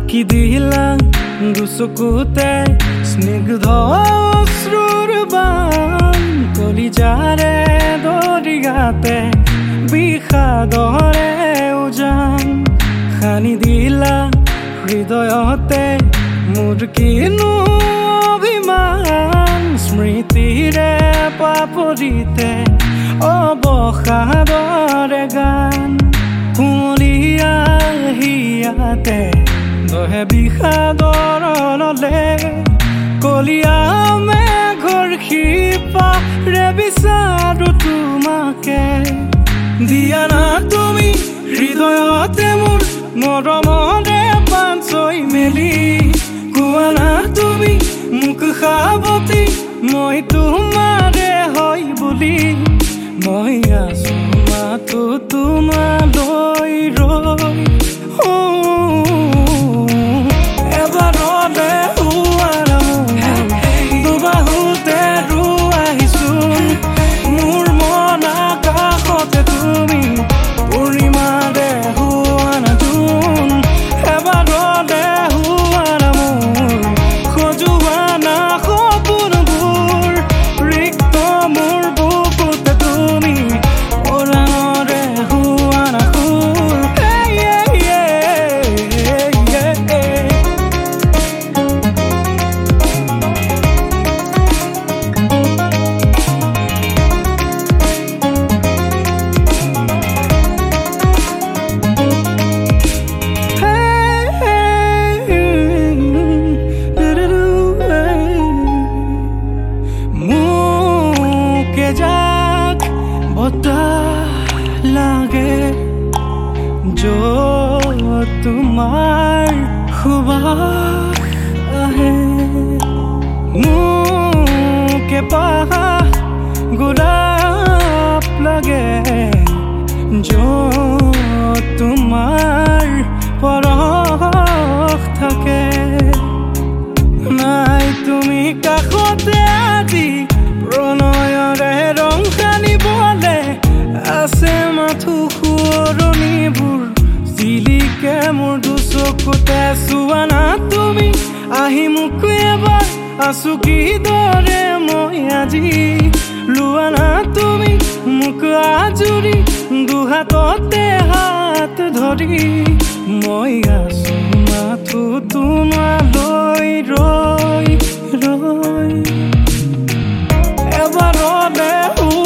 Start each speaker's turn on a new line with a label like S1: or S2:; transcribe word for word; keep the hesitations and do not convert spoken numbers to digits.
S1: কি দিলা দুচকুতে স্নিগ্ধ অশ্ৰুৰ বাণ কলিজাৰে দৰিয়াতে বিষাদৰে উজান সানি দিলা হৃদয়তে মোৰ কিনো অভিমান স্মৃতিৰে পাপৰিতে অৱসাদৰে গান কুঁৱলীয়া হিয়াতে দহে বিষাদৰ নলে কলিয়া মেঘৰ শিপাৰে বিচাৰো তোমাকে দিয়া না তুমি হৃদয়তে মোৰ মৰমৰে পাঞ্চৈ মেলি কোৱা না তুমি মোক সাৱতি মই তোমাৰে হয় বুলি মই আছো মাথো তোমালৈ ৰৈ এবাৰলে হোৱাৰ দুবাহুতে ৰুৱাইছোন মোৰ মন আকাশতে তুমি পূৰ্ণিমাৰে হোৱা নাচোন এবাৰলে হোৱাৰ মোৰ সজোৱা না সপোনবোৰ ৰিক্ত মোৰ বুকুতে তুমি ওৰানৰে হোৱা নাখোন লাগে য'ত তোমাৰ সুবাস আহে মোকে পাহা গোলাপ লাগে য'ত তোমাৰ পৰশ থাকে নাই তুমি কাষতে আজি প্ৰণয়ৰে ৰং সানিবলে আছে মাথো সুৰণিবোৰ জিলিকে মোৰ দুচকুতে চোৱা না তুমি আহি মোক এবাৰ আছো কিদৰে মই আজি লোৱা না তুমি মোক আজুৰি দুহাততে হাত ধৰি মই আছো মাথো তোমালৈ ৰৈ ৰৈ এবাৰলে